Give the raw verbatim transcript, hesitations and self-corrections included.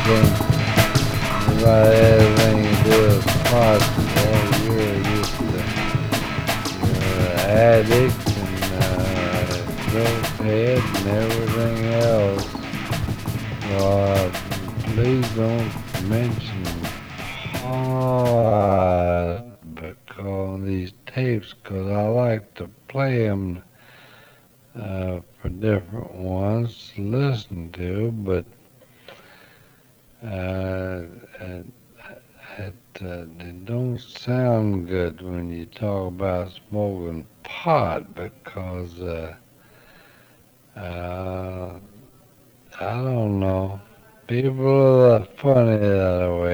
can't about everything you do is pot. Well, you're just a, you're an addict and uh, dope head and everything else. Uh, please don't mention pot because these tapes, because I like to play them uh, for different ones to listen to, but uh, it, it, uh, it don't sound good when you talk about smoking pot because uh, uh, I don't know. People are funny that way.